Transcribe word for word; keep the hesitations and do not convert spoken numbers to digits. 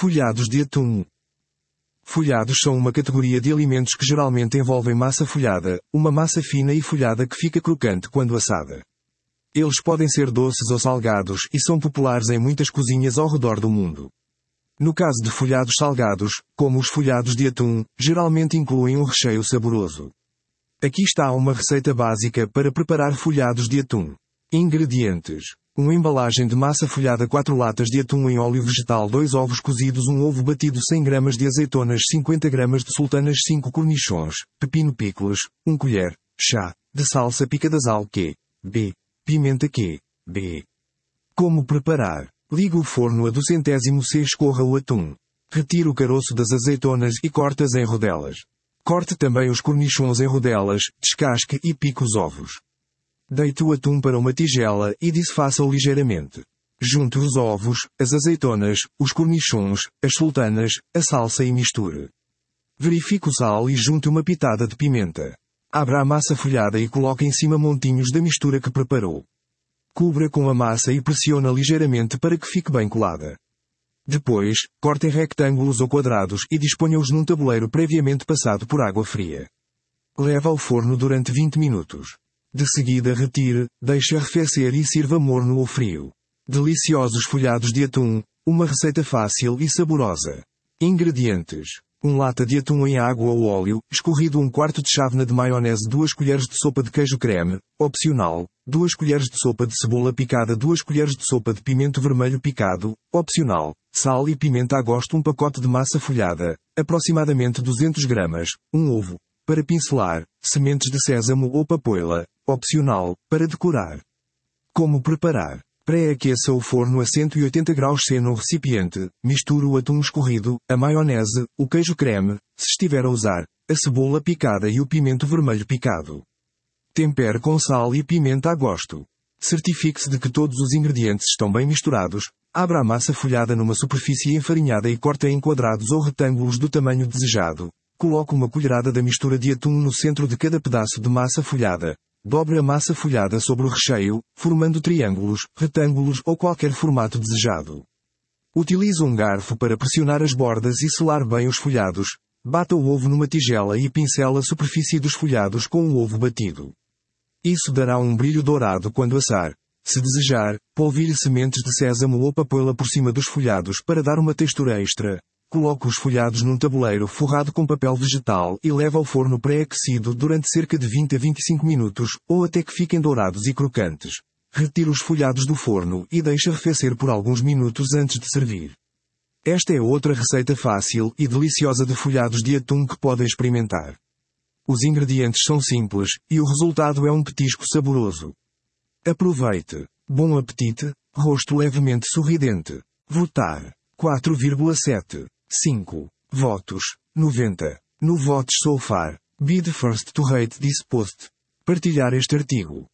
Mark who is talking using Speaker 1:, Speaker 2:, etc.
Speaker 1: Folhados de atum. Folhados são uma categoria de alimentos que geralmente envolvem massa folhada, uma massa fina e folhada que fica crocante quando assada. Eles podem ser doces ou salgados e são populares em muitas cozinhas ao redor do mundo. No caso de folhados salgados, como os folhados de atum, geralmente incluem um recheio saboroso. Aqui está uma receita básica para preparar folhados de atum. Ingredientes: uma embalagem de massa folhada, quatro latas de atum em óleo vegetal, dois ovos cozidos, um ovo batido, cem gramas de azeitonas, cinquenta gramas de sultanas, cinco cornichons, pepino picles, uma colher, chá, de salsa picada sal Q, B, pimenta Q, B. Como preparar? Ligue o forno a duzentos C, escorra o atum. Retire o caroço das azeitonas e corte-as em rodelas. Corte também os cornichons em rodelas, descasque e pique os ovos. Deite o atum para uma tigela e desfaça-o ligeiramente. Junte os ovos, as azeitonas, os cornichons, as sultanas, a salsa e misture. Verifique o sal e junte uma pitada de pimenta. Abra a massa folhada e coloque em cima montinhos da mistura que preparou. Cubra com a massa e pressiona ligeiramente para que fique bem colada. Depois, corte em retângulos ou quadrados e disponha-os num tabuleiro previamente passado por água fria. Leve ao forno durante vinte minutos. De seguida retire, deixe arrefecer e sirva morno ou frio. Deliciosos folhados de atum, uma receita fácil e saborosa. Ingredientes: uma lata de atum em água ou óleo, escorrido, um quarto de chávena de maionese, duas colheres de sopa de queijo creme, opcional, duas colheres de sopa de cebola picada, duas colheres de sopa de pimento vermelho picado, opcional, sal e pimenta a gosto, um pacote de massa folhada, aproximadamente duzentas gramas, um ovo, para pincelar, sementes de sésamo ou papoila, opcional, para decorar. Como preparar? Pré-aqueça o forno a cento e oitenta graus C no recipiente, misture o atum escorrido, a maionese, o queijo creme, se estiver a usar, a cebola picada e o pimento vermelho picado. Tempere com sal e pimenta a gosto. Certifique-se de que todos os ingredientes estão bem misturados. Abra a massa folhada numa superfície enfarinhada e corte em quadrados ou retângulos do tamanho desejado. Coloque uma colherada da mistura de atum no centro de cada pedaço de massa folhada. Dobre a massa folhada sobre o recheio, formando triângulos, retângulos ou qualquer formato desejado. Utilize um garfo para pressionar as bordas e selar bem os folhados. Bata o ovo numa tigela e pincela a superfície dos folhados com o ovo batido. Isso dará um brilho dourado quando assar. Se desejar, polvilhe sementes de sésamo ou papoila por cima dos folhados para dar uma textura extra. Coloque os folhados num tabuleiro forrado com papel vegetal e leve ao forno pré-aquecido durante cerca de vinte a vinte e cinco minutos, ou até que fiquem dourados e crocantes. Retire os folhados do forno e deixe arrefecer por alguns minutos antes de servir. Esta é outra receita fácil e deliciosa de folhados de atum que podem experimentar. Os ingredientes são simples, e o resultado é um petisco saboroso. Aproveite! Bom apetite, rosto levemente sorridente. Votar. quatro vírgula sete. cinco. Votos. noventa. No votos so far. Be the first to rate this post. Partilhar este artigo.